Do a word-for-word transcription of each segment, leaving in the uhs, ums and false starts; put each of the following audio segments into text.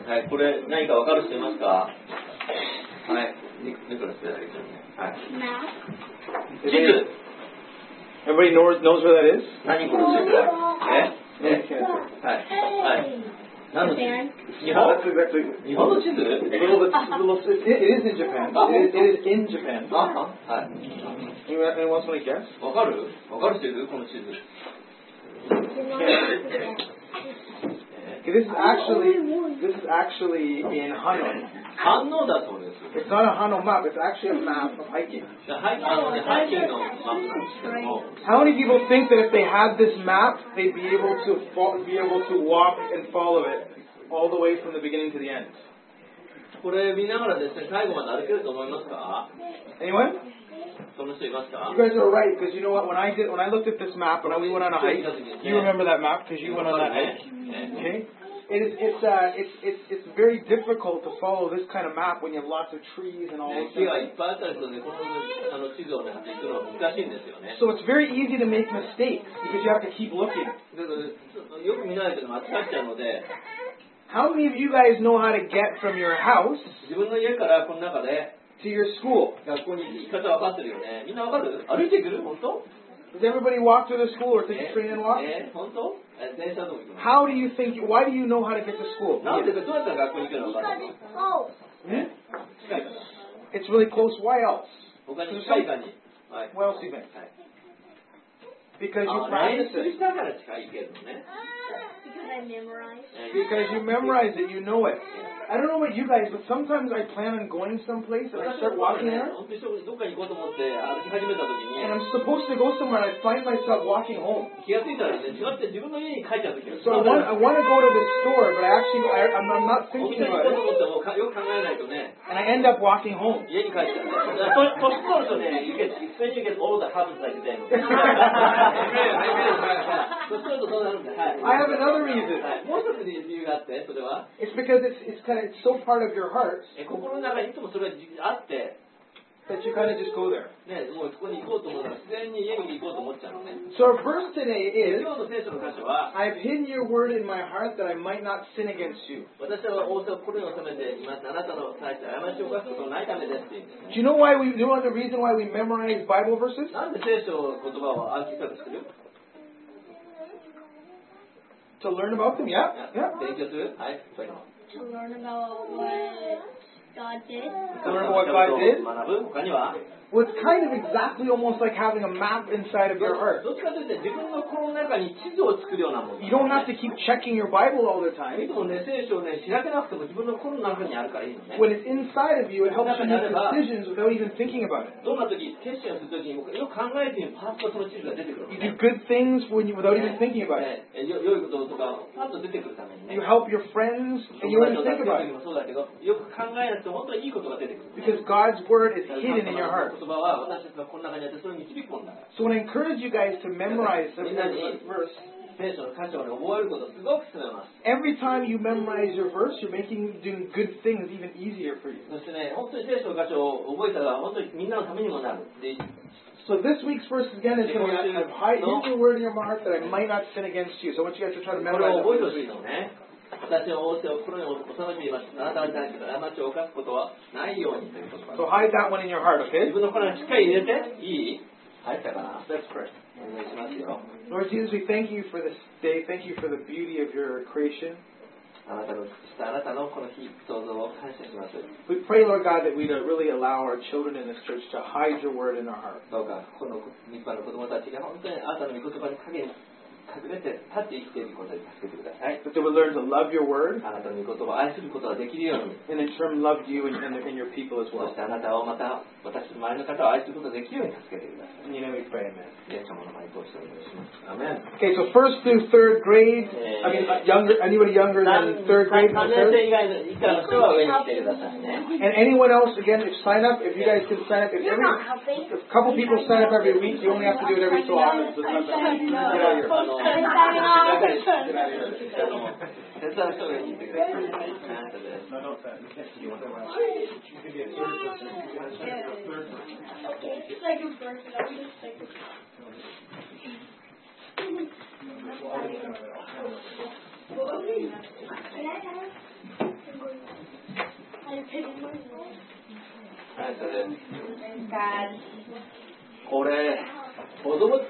はい、これ何か分かる人いますか？はい、ニコラスであげてね。はい。地図。 Everybody knows knows where that is? 何この地図？え？え？はい。はい。何の地図？日本？日本の地図？ It is in Japan. It is in Japan. あ、はい。 Anyone else want to guess? 分かる？分かる人いる？この地図。 Okay, this is actually this is actually in Hanoi. 反応だそうです。 It's not a Hanoi map. It's actually a map of hiking. ハイキングのハイキングのマップなんですけども。 How many people think that if they had this map, they'd be able to fo- be able to walk and follow it all the way from the beginning to the end? これ見ながらですね、最後まで歩けると思いますか？ Anyone? その人いますか？ You guys are right, because you know what? When I did, when I looked at this map, when we went on a hike, you remember that map because you went on that hike. Okay. It is, it's, uh, it's, it's, it's very difficult to follow this kind of map when you have lots of trees and all those things. So it's very easy to make mistakes because you have to keep looking. How many of you guys know how to get from your house to your school? Does everybody walk to the school or take a train and walk? How do you think, why do you know how to get to school? It's really close. Why else? What else do you think? Because you practice it. Because you memorize it, you know it. I don't know about you guys, but sometimes I plan on going someplace and I start walking there. And I'm supposed to go somewhere and I find myself walking home. So I want, I want to go to the store, but I actually, I, I'm, I'm not thinking about it. And I end up walking home. I have another reason. It's because it's, it's kind of it's so part of your heart that you kind of just go there. So our verse today is, I've hidden your word in my heart that I might not sin against you. Do you know why we, do you know the reason why we memorize Bible verses? To learn about them, yeah? Yeah. To learn about what God did. To learn what God did. Well, it's kind of exactly almost like having a map inside of your heart. You don't have to keep checking your Bible all the time. When it's inside of you, it helps you make decisions without even thinking about it. You do good things when you, without even thinking about it. You help your friends and you don't even think about it. Because God's word is hidden in your heart. So when I encourage you guys to memorize the verse, every time you memorize your verse, you're making doing good things even easier for you. So this week's verse again is going to have hide your word in your heart that I might not sin against you. So I want you guys to try to memorize it this week. 私の仰せを心に収めています。あなたに対して過ちを犯すことはないようにという言葉。 So hide that one in your heart, okay? 自分の心にしっかり入れていい？入ったかな？ Let's pray. お願いしますよ。 Lord Jesus, we thank you for this day. Thank you for the beauty of your creation. あなたのしたあなたのこの日創造を感謝します。 We pray, Lord God, that we'd really allow our children in this church to hide your word in our heart. どうかこの立派な子供たちが本当にあなたの御言葉に陰に隠れて立って生きていることに助けてください。 That they would learn to love your word. あなたの御言葉を愛することができるように。 And in turn love you and, and, and your people as そ well. してあなたをまた私の周りの方を愛することができるように助けてください。 In your name we pray, amen. イエス様の前に通してお願いします。アメン。 Okay, so first through third grade, I mean uh, younger, anybody younger than third grade? さんねん生以外の以下の人は上に来てくださいね。 And anyone else, again, if sign up, if you guys can sign up, if, every, if a couple people sign up every week, you only have to do it every so often. So it's not that easy. Get out of here. 手伝う人がいてください。 No, no, sir. It's like a bird, but I'm just like a... はい、それで God. これ子供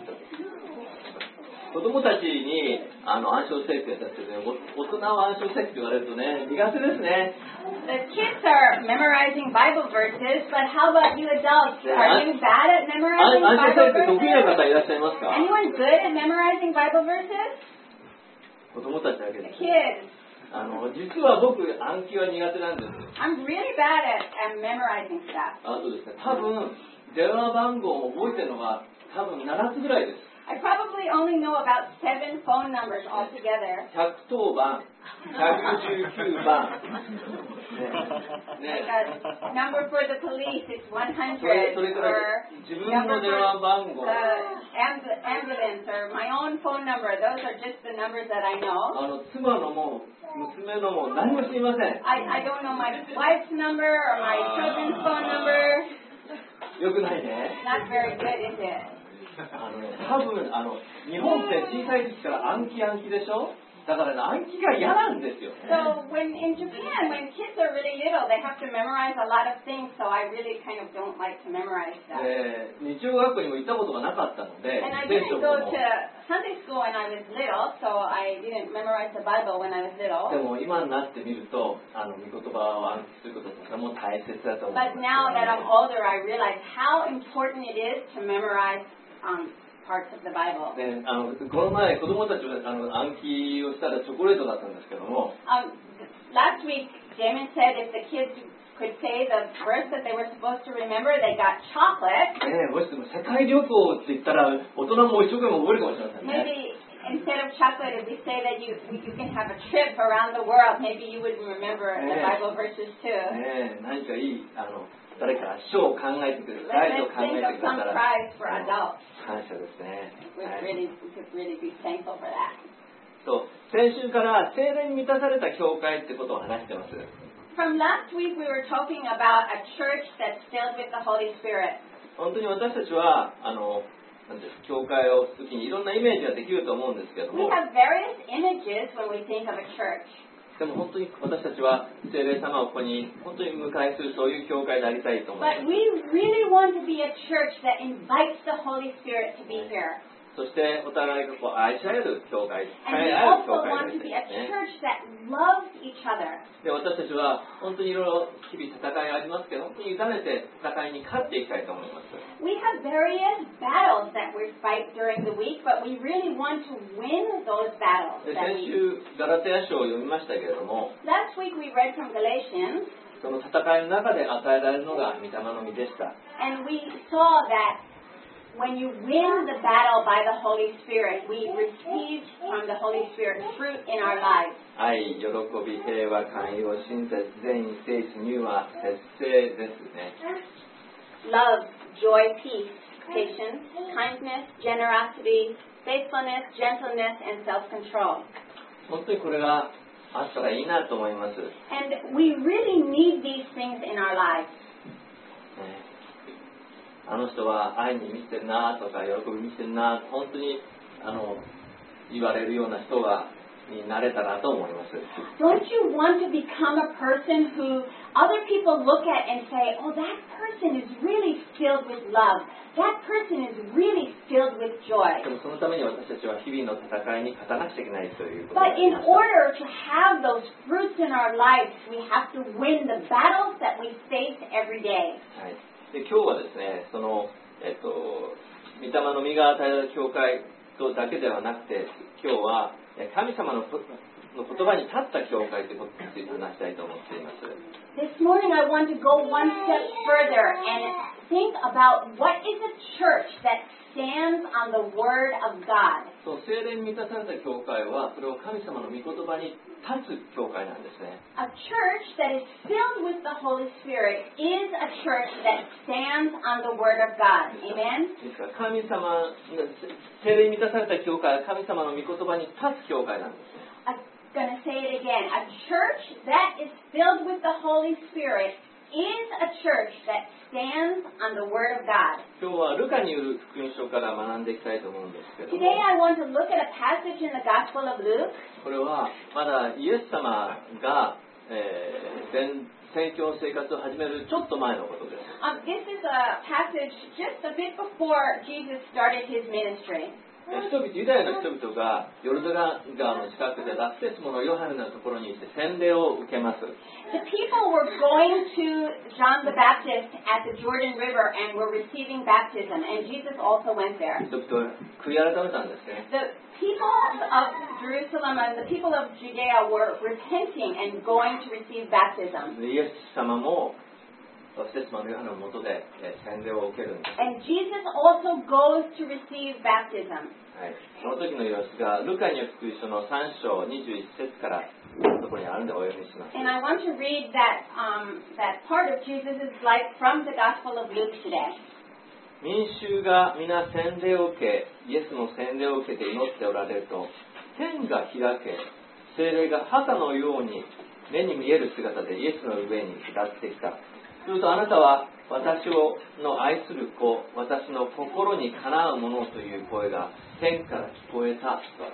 子供たちにあの暗唱聖句やったってね、お大人は暗唱聖句って言われるとね、苦手ですね。 The kids are memorizing Bible verses, but how about you adults? Are you bad at あ memorizing 暗唱聖 Bible 句得意な verses? 方いらっしゃいますか？ Anyone good at memorizing Bible verses? 子供たちだけです。 Kids. あの実は僕暗記は苦手なんです。 I'm really bad at, at memorizing stuff. あとですね、多分電話番号を覚えてるのが多分ななつぐらいです。 I probably only know about seven phone numbers altogether. ひゃくとおばん、ひゃくじゅうきゅうばん、ね、 Like a number for the police is それ 100, それから or 自分の電話番号、 the amb- ambulance, or my own phone number. Those are just the numbers that I know. あの妻のも娘のも何も知りません。 I, I don't know my wife's number or my children's phone number. よくないね。 Not very good, is it? あのね、多分あの日本って小さい時から暗記暗記でしょ。だからね、暗記が嫌なんですよ。 So when in Japan, when kids are really little, they have to memorize a lot of things. So I really kind of don't like to memorize stuff. えー、日曜学校にも行ったことがなかったので、 And I 聖 didn't 書 go も to Sunday school when I was little, so I didn't memorize the Bible when I was で little. も今になってみると、あの御言葉を暗記することとても大切だと思います。 But now that I'm older, I realize how important it is to memorize um, parts of the Bible. ね、あのこの前子供たちはあの暗記をしたらチョコレートだったんですけども、 Um, last week, Damon said if the kids could say the verse that they were supposed to remember, they got chocolate. ね、もしも世界旅行って言ったら大人も一生懸命覚えるかもしれませんね。 Maybe instead of chocolate, if we say that you you can have a trip around the world, maybe you would remember the Yeah. Bible verses too. ね、何かいいあの誰か賞を考えてくれる、ライ Let's トを考 think えて of くれ some たら prize for adults. 感謝ですね。 We はい really we could really be thankful for that. そう先週から聖霊に満たされた教会ってことを話してます。 From last week, we were talking about a church that's filled with the Holy Spirit. 本当に私たちはあのなんていうか教会をするときにいろんなイメージができると思うんですけど We も、 have various images when we think of a church. でも本当に私たちは聖霊様をここに本当に迎えするそういう教会でありたいと思います。 But we really want to be a church that invites the Holy Spirit to be here. そしてお互いがこう愛し合える教会、 And 愛 we し合える教 also 会 want で to あり be たい a ですね。 church that loves each other. で私たちは本当にいろいろ日々戦いがありますけど、本当に委ねて戦いに勝っていきたいと思います。 We have various battles that we fight during the week, but we really want to win those battles. で That 先 we... 週ガラテヤ書を読みましたけれども、 Last week we read from Galatians, その戦いの中で与えられるのが御霊の実でした。 and we saw that when you win the battle by the Holy Spirit, we receive from the Holy Spirit fruit in our lives. 愛、喜び、平和、寛容、親切、善意、誠実、柔和、節制ですね。 Love, joy, peace, patience, kindness, generosity, faithfulness, gentleness, and self-control. 本当にこれがあったらいいなと思います。 And we really need these things in our lives. ね、あの人は愛に満ちてるなとか喜びに満ちてるな、本当にあの言われるような人がになれたらと思います。 Don't you want to become a person who other people look at and say, oh, that person is really filled with love. That person is really filled with joy. でもそのために私たちは日々の戦いに勝たなくちゃいけないということ But に in なりました。 order to have those fruits in our lives, we have to win the battles that we face every day. はい、で今日はですね、その、えっと、御霊の実が与えられる教会とだけではなくて、今日は神様の言葉に立った教会ということについて話したいと思っています。 This morning I want to go one step further and think about what is a church that stands on the Word of God. そう、聖霊に満たされた教会は、それを神様の御言葉に立つ教会なんですね。 A church that is filled with the Holy Spirit is a church that stands on the Word of God. Amen? ですから神様、聖霊に満たされた教会は神様の御言葉に立つ教会なんですね。 I'm going to say it again. A church that is filled with the Holy Spirit is a church that stands on the Word of God. 今日はルカによる福音書から学んでいきたいと思うんですけども、 Today I want to look at a passage in the Gospel of Luke. これはまだイエス様が、えー、前宣教生活を始めるちょっと前のことです。 Um, this is a passage just a bit before Jesus started his ministry. 人々ユダヤの人々がヨルダン川の近くでバプテスモのヨハネのところに行って洗礼を受けます。 The people were going to John the Baptist at the Jordan River and were receiving baptism, and Jesus also went there. 人々は悔い改めたんですね。 The people of Jerusalem and the people of Judea were repenting and going to receive baptism. イエス様もバプテスモのヨハネの下で洗礼を受けるんです。 And Jesus also goes to receive baptism. はい、その時の様子がルカによる福音書のさん章にじゅういち節からそこにあるんでお読みします。 And I want to read that, um, that part of Jesus' life from the Gospel of Luke today. 民衆が皆洗礼を受け、イエスの洗礼を受けて祈っておられると、天が開け、聖霊が旗のように目に見える姿でイエスの上に下ってきた。するとあなたは私をの愛する子、私の心にかなうものという声が天から聞こえたとあります。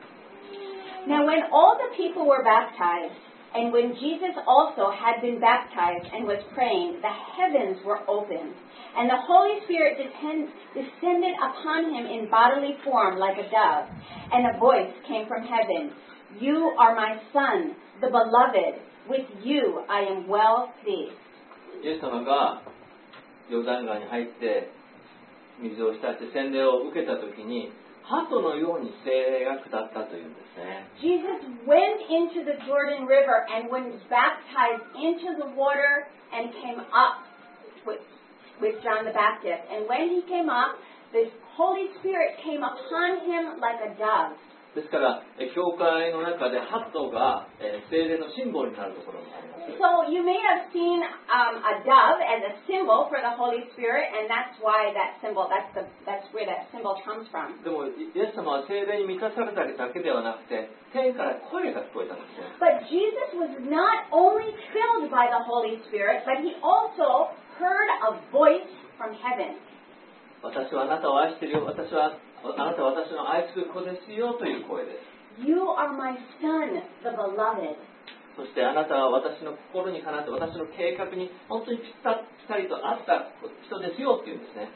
Now when all the people were baptized, and when Jesus also had been baptized and was praying, the heavens were opened, and the Holy Spirit descend, descended upon him in bodily form like a dove, and a voice came from heaven, "You are my Son, the beloved. With you I am well pleased." イエス様がヨルダン川に入って水を浸して洗礼を受けたときに鳩のように聖霊が下ったというんですね。 Jesus went into the Jordan River and was baptized into the water and came up with, with John the Baptist. And when he came up, the Holy Spirit came upon him like a dove. ですから教会の中で鳩が聖霊のシンボルになるところにあります。 So you may have seen um, a dove as a symbol for the Holy Spirit, and that's why that symbol, that's the that's where that symbol comes from. でもイエス様は聖霊に満たされただけではなくて天から声が聞こえたんですね。 But Jesus was not only filled by the Holy Spirit, but he also heard a voice from heaven. 私はあなたを愛しているよ。私はあなたは私の愛する子ですよという声です。 You are my son, the beloved. そしてあなたは私の心にかなって私の計画に本当にぴったりと合った人ですよっていうんですね。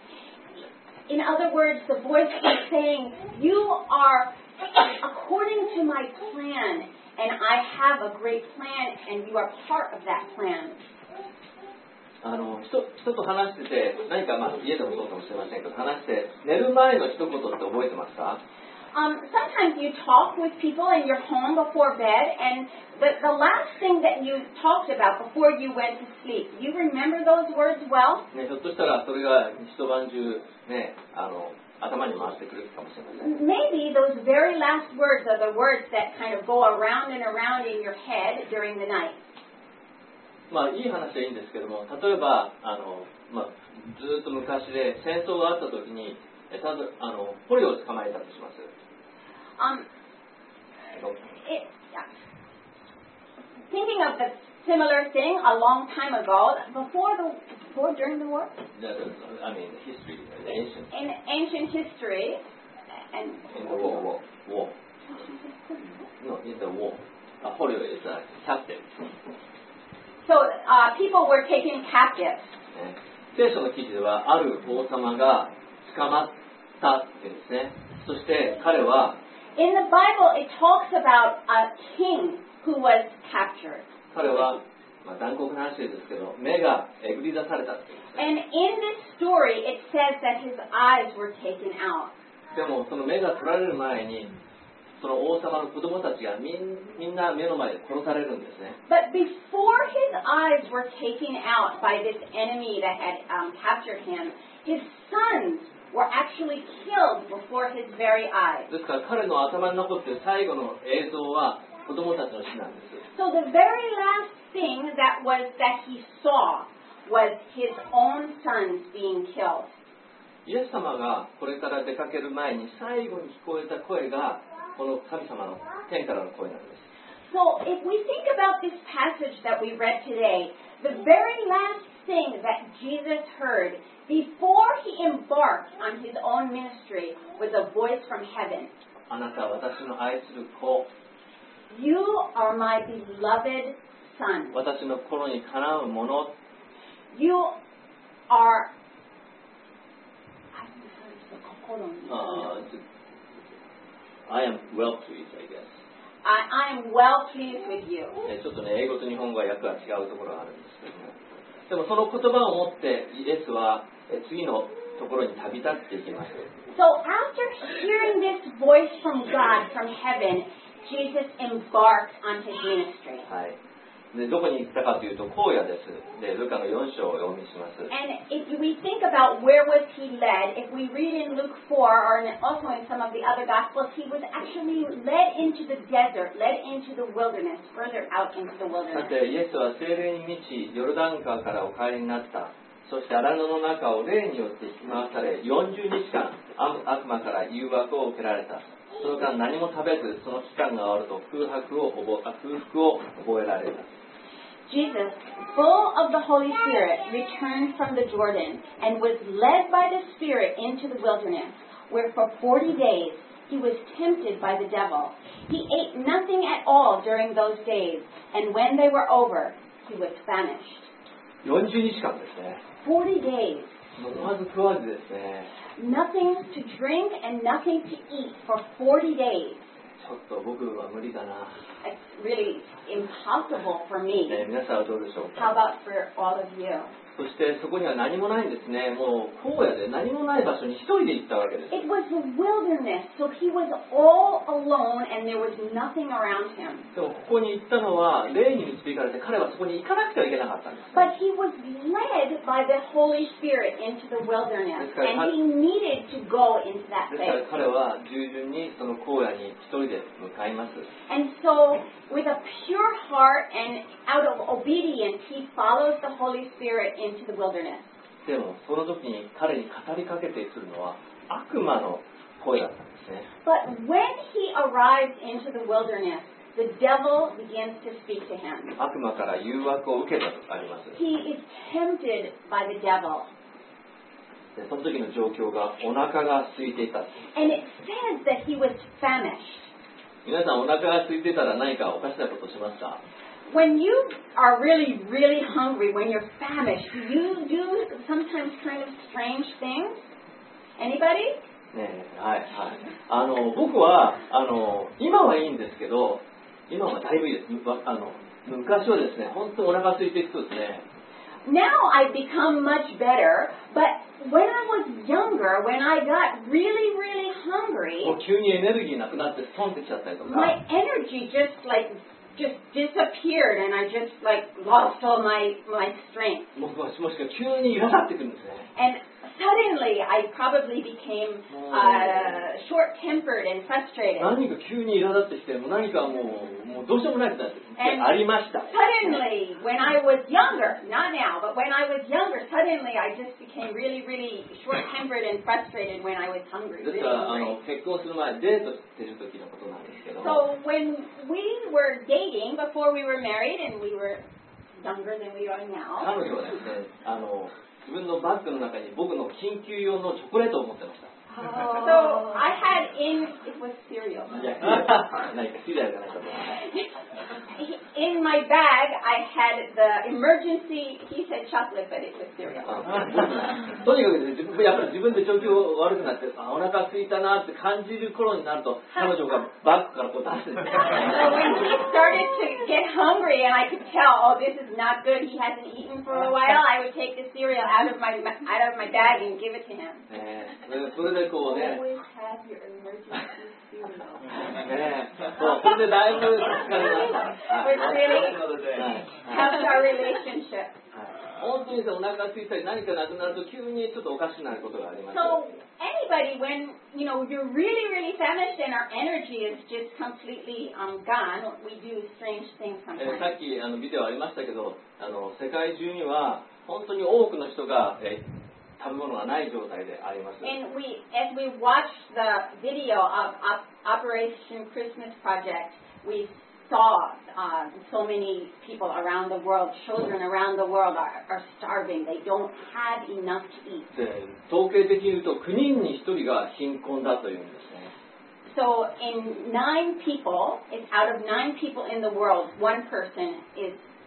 In other words, the voice was saying, "You are according to my plan, and I have a great plan, and you are part of that plan." あの 人, 人と話してて何か、まあ、家でもそうかもしれませんけど話して寝る前の一言って覚えてますか？ Um, sometimes you talk with people in your home before bed, and the, the last thing that you talked about before you went to sleep, you remember those words well? ね、ひょっとしたらそれが一晩中、ね、あの頭に回ってくるかもしれません。 Maybe those very last words are the words that kind of go around and around in your head during the night. まあいい話はいいんですけども、例えばあの、まあ、ずっと昔で戦争があった時にただあの捕虜を捕まえたとします。 Um, it, yeah. Thinking of the similar thing a long time ago, before the before during the war, I mean history, the ancient. in ancient history, and in the war, war, war. No, in the war. A 捕虜 is a captive. So uh, people were taken captive. 聖書の記事ではある王様が捕まったっていうんですね。そして彼は In the Bible, it talks about a king who was captured. 彼は、まあ、残酷な話ですけど目がえぐり出されたっていうんですね。 And in this story, it says that his eyes were taken out. でもその目が取られる前にその王様の子供たちがみん、みんな目の前で殺されるんですね。 But before his eyes were taken out by this enemy that had um, captured him, his sons were actually killed before his very eyes. ですから彼の頭に残っている最後の映像は子供たちの死なんです。 So the very last thing that was that he saw was his own sons being killed. イエス様がこれから出かける前に最後に聞こえた声がこの神様の天からの声なんです。 So if we think about this passage that we read today, the very last thing that Jesus heard before he embarked on his own ministry was a voice from heaven. あなたは私の愛する子。 You are my beloved son. 私の心にかなうもの。 You are. あ I am well pleased, I guess. I, I am well pleased with you. えちょっとね、英語と日本語は訳が違うところがあるんですけども。でもその言葉を持ってイエスはえ次のところに旅立っていきます。 So after hearing this voice from God, from heaven, Jesus embarked on his ministry. はい。でどこに行ったかというと荒野です。でルカのよん章をお読みします。 And if we think about where was he led, if we read in Luke four or in, also in some of the other Gospels, he was actually led into the desert, led into the wilderness, further out into the さ wilderness. てイエスは聖霊に満ちヨルダン川からお帰りになった。そして荒野の中を霊によって引き回されよんじゅうにちかん悪魔から誘惑を受けられた。その間何も食べずその期間が終わると空白を覚空腹を覚えられた。 Jesus, full of the Holy Spirit, returned from the Jordan and was led by the Spirit into the wilderness, where for forty days he was tempted by the devil. He ate nothing at all during those days, and when they were over, he was famished. よんじゅうにちかんですね。 forty days. 飲まず食わずですね。 Nothing to drink and nothing to eat for forty days. ちょっと僕は無理だな。 It's really impossible for me. えー皆さんはどうでしょう How か。 about for all of you? そしてそこには何もないんですね。もう荒野で何もない場所に一人で行ったわけです。 It was the wilderness, so he was all alone and there was nothing around him. でもここに行ったのは霊に導かれて彼はそこに行かなくてはいけなかったんです。 But he was led by the Holy Spirit into the wilderness, and he needed to go into that ですから place. 彼は従順にその荒野に一人で向かいます。 And so, with a pure heart and out of obedience, he follows the Holy Spirit into the wilderness. でもその時に彼に語りかけてくるのは悪魔の声だったんですね。 But when he arrives into the wilderness, the devil begins to speak to him. 悪魔から誘惑を受けたとあります。 He is tempted by the devil. でその時の状況がお腹が空いていた。 And it says that he was famished. 皆さんお腹が空いてたら何かおかしなことしますか？ When you are really, really hungry, when you're famished, you do sometimes kind of strange things. Anybody? ねえ、はいはい。あの僕はあの今はいいんですけど、今はだいぶいいです。あの昔はですね、本当にお腹空いていくとですね。 Now I've become much better, but when I was younger, when I got really, really もう hungry, 急にエネルギーなくなって損ってきちゃったりとか。 my energy just like just disappeared, and I just like lost all my my strength. もしもしくは急に苛立ってくるんですね。 And suddenly, I probably became uh, short-tempered and frustrated. 何か急に苛立ってきて、もう何かもうもうどうしようもないことになってありました。 Suddenly, when I was younger, not now, but when I was younger, suddenly I just became really, really short-tempered and frustrated when I was hungry. です Really からあ hungry. の結婚する前デートしてる時のことなんですけども、 So when we were dating, before we were married, and we were younger than we are now, 彼女はですね、あの自分のバッグの中に僕の緊急用のチョコレートを持ってました。 so I had in it was cereal. いや何かシリアルじゃないかと思う。 In my bag, I had the emergency. He said chocolate, but it was cereal. とにかく自分やっぱり自分で状況悪くなってあお腹空いたなって感じる頃になると彼女がバッグからこう出すんです。 So when he started to get hungry, and I could tell, oh, this is not good. He hasn't eaten for a while. I would take the cereal out of my out of my bag and give it to him. ねえそれでこうね。 Always have your emergency cereal. ねえそうそれでだいぶ疲れました。 Which really はい helps our relationship. 本当にお腹が空いたり何かなくなると急にちょっとおかしくなることがあります。 So anybody, when you know you're really, really famished and our energy is just completely um, gone, we do strange things えー sometimes. さっきあのビデオありましたけど、あの世界中には本当に多くの人が、えー食べ物がない状態であります。 And we, as we watched the video of op- Operation Christmas Project, we saw uh, so many people around the world, children around the world are, are starving. They don't have enough to eat. で統計的に言うときゅうにんにひとりが貧困だというんですね。 So in nine people, it's out of nine people in the world, one person is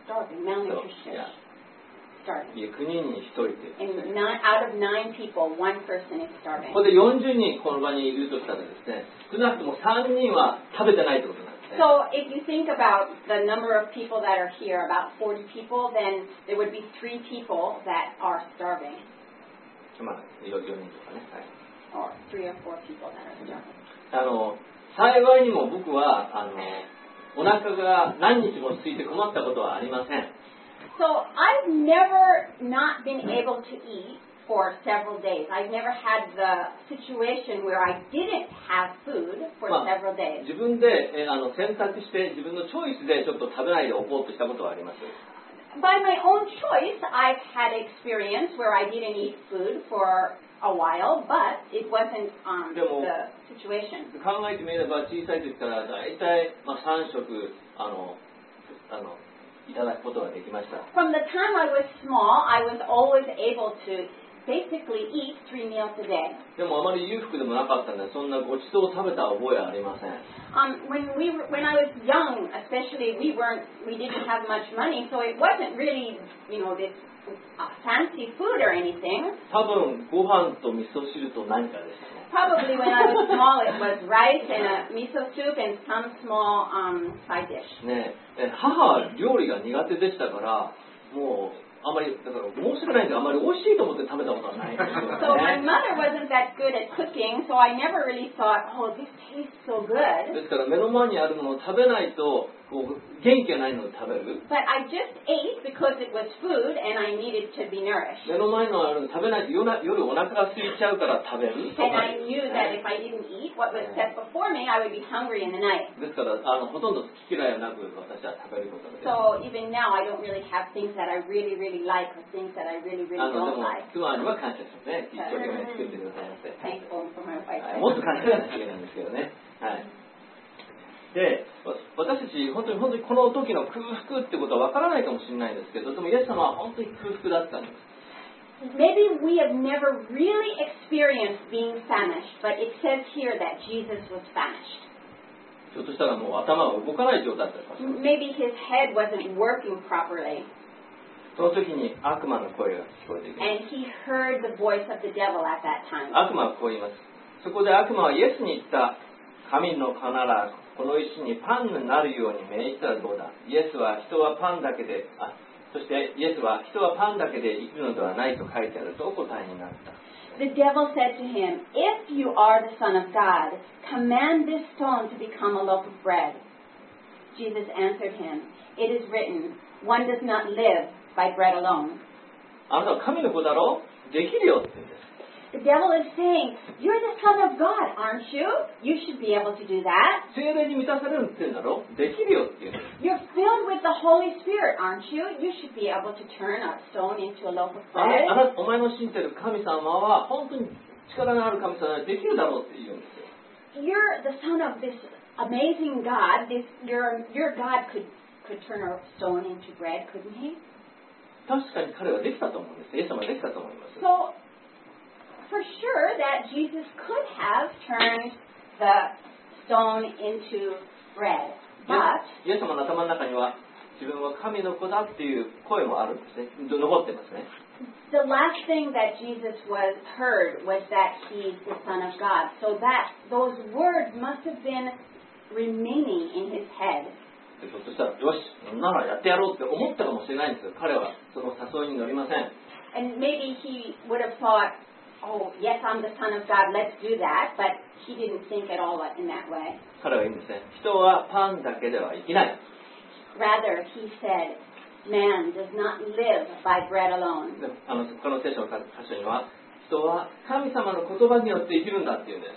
starving, malnutrition. Yeah. Starving. いやきゅうにんにひとりって言うんです And ね。 nine, out of nine people, one person is starving. ここでよんじゅうにんこの場にいるとしたらですね、少なくともさんにんは食べてないってことなんですね。 So if you think about the number of people that are here, about forty people, then there would be three people that are starving. まあ、よにんとかね。はい。 Or three or four people that are starving. あの、幸いにも僕は、あの、お腹が何日も空いて困ったことはありません。 So I've never not been able to eat for several days. I've never had the situation where I didn't have food for まあ several days. 自分でえあの選択して自分のチョイスでちょっと食べないでおこうとしたことはあります。 By my own choice, I've had experience where I didn't eat food for a while, but it wasn't um, the situation. 考えてみれば小さい時からだいたいまあさん食あのあのいただくことができました。 From the time I was small, I was always able to basically eat three meals a day. でもあまり裕福でもなかったのでそんなごちそうを食べた覚えはありません。 Um, when we were, when I was young, especially, we weren't we didn't have much money, so it wasn't really you know this uh, fancy food or anything. 多分ご飯と味噌汁と何かでしたね。 Probably when I was small, it was rice and a miso soup and some small um, side dish. ねえ、母は料理が苦手でしたからもうあまりだから申し訳ないんであまり美味しいと思って食べたことはないんですよ So my ね。 mother wasn't that good at cooking, so I never really thought, oh, this tastes so good. ですから目の前にあるものを食べないとこう元気がないので食べる。 But I just ate because it was food and I needed to be nourished. 目の前のあるの食べないと夜な夜お腹が空いちゃうから食べると And か I knew that if I didn't eat what was set before me, I would be hungry in the night. ですからあのほとんど好き嫌いはなく私は食べることができる。 So even now, I don't really have things that I really, really like or things that I really, really あので don't も like. 妻には感謝しますね。一生懸命作ってくださいまして。 Thankful for my wife. はいもっと感謝しなきゃいけないんですけどね。はい。で、わ私たち本当に本当にこの時の空腹ってことはわからないかもしれないんですけど、でもイエス様は本当に空腹だったんです。 Maybe we have never really experienced being famished, but it says here that Jesus was famished. ひょっとしたらもう頭が動かない状態だったかもしれない。 Maybe his head wasn't working properly, その時に悪魔の声が聞こえてきます。 and he heard the voice of the devil at that time. 悪魔はこう言います。そこで悪魔はイエスに言った。神の子ならこの石にパンになるように命じたらどうだ。イエスは人はパンだけで、あ、そしてイエスは人はパンだけで生きるのではないと書いてあるとお答えになった。 The devil said to him, "If you are the Son of God, command this stone to become a loaf of bread." Jesus answered him, "It is written, one does not live by bread alone." あなたは神の子だろうできるよって言うんです。 The devil is saying, "You're the Son of God, aren't you? You should be able to do that. 聖霊に満たされるって言うんだろできるよって言うんです。 You're filled with the Holy Spirit, aren't you? You should be able to turn a stone into a loaf of あな bread." あなお前の信じてる神様は本当に力のある神様でできるだろうって言うんですよ。 You're the son of this amazing God. This your your God could could turn a stone into bread, couldn't he? 確かに彼はできたと思うんです。イエス様はできたと思います。 So for sure that Jesus could have turned the stone into bread, but イエス様の頭の中には自分は神の子だっていう声もあるんですね。残ってますね。 the last thing that Jesus was heard was that he's the Son of God. So that those words must have been remaining in his head. ひょっとしたら、よし、ならやってやろうって思ったかもしれないんですけど、彼はその誘いに乗りません。 And maybe he would have thought, "Oh, yes, I'm the Son of God, let's do that," but he didn't think at all in that way. 彼は言うんですね。人はパンだけでは生きない。 Rather, he said, "Man does not live by bread alone." であの他の聖書の箇所には、人は神様の言葉によって生きるんだっていうんです。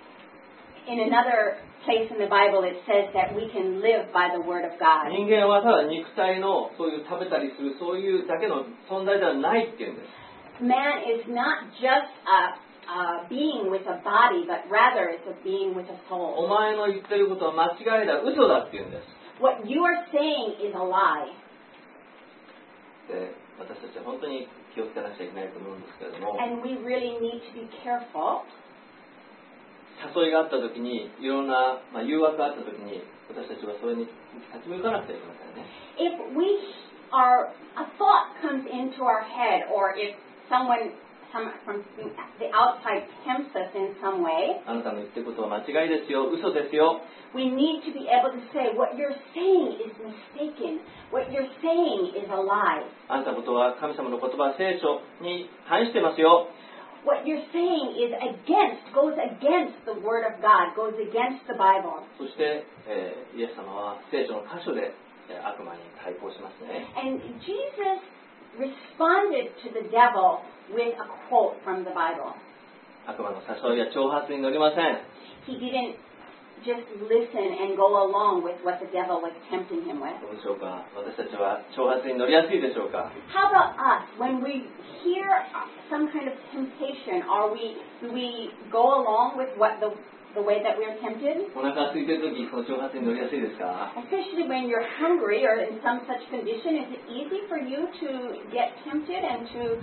In another place in the Bible, it says that we can live by the Word of God. 人間はただ肉体のそういう食べたりするそういうだけの存在ではないっていうんです。 Man is not just a, a being with a body, but rather it's a being with a お soul. 前の言ってることは間違いだ、嘘だっていうんです。 What you are saying is a lie. で私たちは本当に気をつけなくちゃいけないと思うんですけれども、 And we really need to be careful. 誘いがあった時に、いろんな、まあ、誘惑があった時に、私たちはそれに立ち向かなくてはいけませんね。 If we are, a thought comes into our head, or if someone some, from the outside tempts us in some way, あなたの言ってることは間違いですよ、嘘ですよ。 we need to be able to say, what you're saying is mistaken. What you're saying is a lie. あなたのことは神様の言葉、聖書に反してますよ。 What you're saying is against, goes against the Word of God, goes against the Bible. そして、えー、イエス様は聖書の箇所で、えー、悪魔に対抗しますね。 And Jesus responded to the devil with a quote from the Bible. 悪魔の誘いや挑発に乗りません。 He didn't just listen and go along with what the devil was tempting him with. どうでしょうか。私たちは挑発に乗りやすいでしょうか。 How about us? When we hear some kind of temptation, are we, do we go along with what the, the way that we are tempted? お腹が空いている時、その挑発に乗りやすいですか。 Especially when you're hungry or in some such condition, is it easy for you to get tempted and to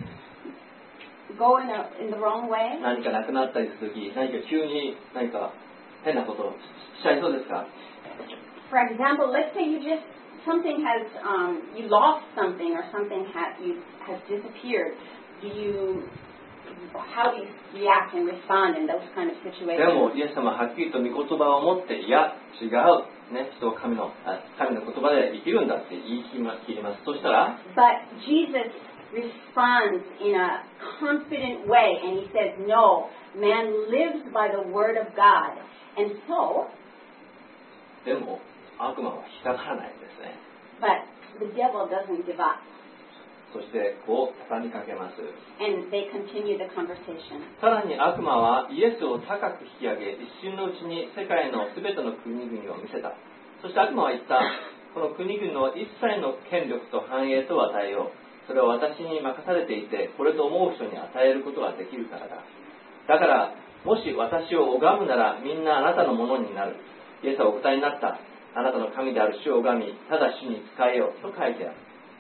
go in, a, in the wrong way? 何かなくなったりする時、何か急に何か変なことをしちゃいそうですか。 For example, let's say you just, something has, um, you lost something or something has, you, has disappeared. Do you, how do you react and respond in those kind of で situations? も、イエス様ははっきりと御言葉を持って、いや、違う、ね、人は神の、神の言葉で生きるんだって言い切ります。そしたら、 But Jesus responds in a confident way, and he says, no, man lives by the word of God. And so, でも、悪魔は引っかからないんですね。 but the devil doesn't give up, そして、こう畳みかけます。 and they continue the conversation. さらに悪魔はイエスを高く引き上げ、一瞬のうちに世界のすべての国々を見せた。そして悪魔は言った。この国々の一切の権力と繁栄とを与えよう。それは私に任されていて、これと思う人に与えることができるからだ。だから、もし私を拝むならみんなあなたのものになる。イエスはお答えになった。あなたの神である主を拝み、ただ主に仕えようと書いてある。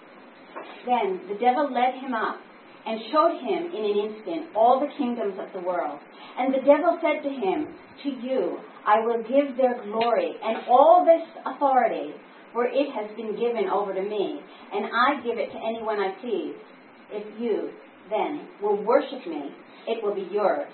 Then the devil led him up and showed him in an instant all the kingdoms of the world. And the devil said to him, to you I will give their glory and all this authority, for it has been given over to me, and I give it to anyone I please. If you, then, will worship me, it will be yours.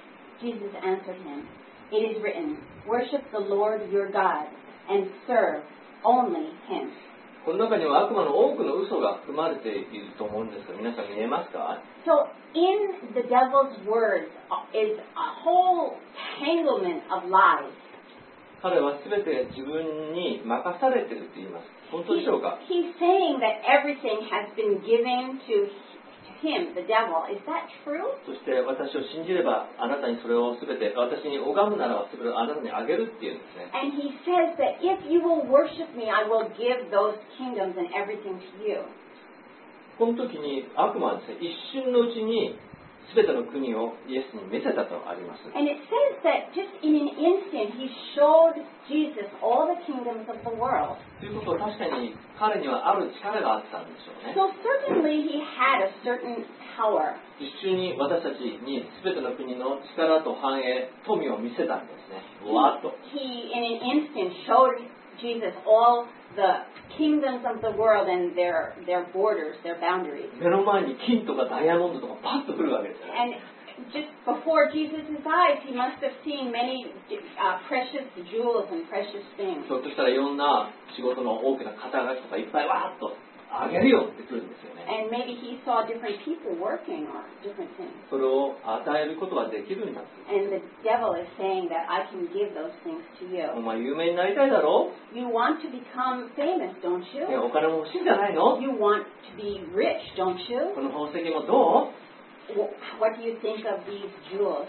Jesus answered him, it is written, worship the Lord your God, and serve only him. この中には悪魔の多くの嘘が含まれていると思うんですが、皆さん見えますか？ So in the devil's words is a whole tanglement of lies. 彼はすべて自分に任されていると言います。本当でしょうか？ He's saying that everything has been given to him, the devil. Is that true? そして私を信じればあなたにそれをすべて、私に拝むならばそれをあなたにあげるっていうんですね。 And he says that if you will worship me, I will give those kingdoms and everything to you. この時に悪魔はですね、一瞬のうちにすべての国をイエスに見せたとあります。 And it says that just in an instant he showed Jesus all the kingdoms of the world. ということは確かに彼にはある力があったんでしょうね。 So certainly he had a certain power. 一瞬に私たちにすべての国の力と繁栄、富を見せたんですね。わーっと。 He, in an instant, showed Jesus all the kingdoms of the world and their their borders, their boundaries. 目の前に金とかダイヤモンドとかパッと来るわけですよね。 And just before Jesus' eyes, he must have seen many uh, precious jewels and precious things. ひょっとしたらいろんな仕事の大きな肩書きとかいっぱいわーっとあげるよって来るんですよね。 And maybe he saw different people working or different things. それを与えることができるんだ。 And the devil is saying that I can give those things to お you. 前有名になりたいだろ You want to become famous, don't う、ね、 you? お金も欲しいんじゃないの You want to be rich, don't you? この宝石もどう What do you think of these jewels?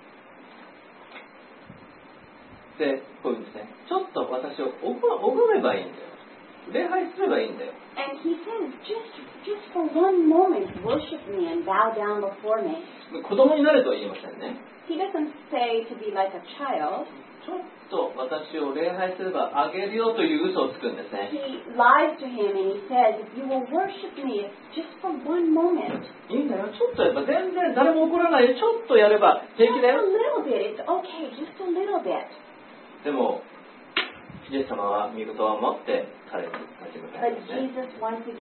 で、こういうんですね。ちょっと私を拝めばいいんだよ。礼拝すればいいんだよ。 And he says, just, just for one moment, worship me and bow down before me. 子供になれとは言いませんね。 He doesn't say to be like a child. ちょっと私を礼拝すればあげるよという嘘をつくんですね。 He lies to him and he says, if you will worship me, it's just for one moment. いいんだよ、ちょっとやれば全然誰も怒らないよ、ちょっとやれば平 Just 気だ a よ。 little bit. It's okay, just a little bit. でもイエス様は御言葉を持って彼に立ち向かい But ますね。 Jesus once again